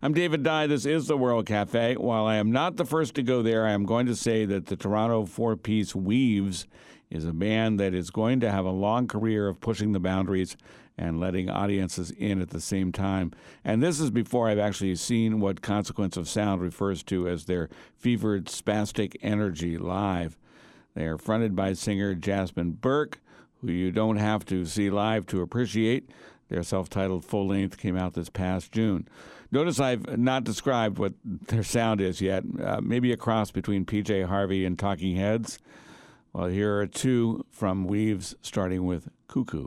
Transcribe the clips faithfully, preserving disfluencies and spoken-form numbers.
I'm David Dye. This is the World Cafe. While I am not the first to go there, I am going to say that the Toronto four-piece Weaves is a band that is going to have a long career of pushing the boundaries and letting audiences in at the same time. And this is before I've actually seen what Consequence of Sound refers to as their fevered spastic energy live. They are fronted by singer Jasmine Burke, who you don't have to see live to appreciate. Their self-titled full-length came out this past June. Notice I've not described what their sound is yet. Uh, maybe a cross between P J Harvey and Talking Heads. Well, here are two from Weaves, starting with Cuckoo.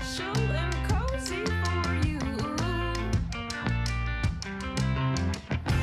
Special and cozy for you.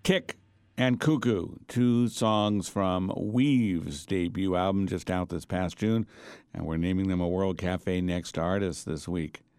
Kick and Cuckoo, two songs from Weave's debut album just out this past June, and we're naming them a World Cafe Next Artist this week.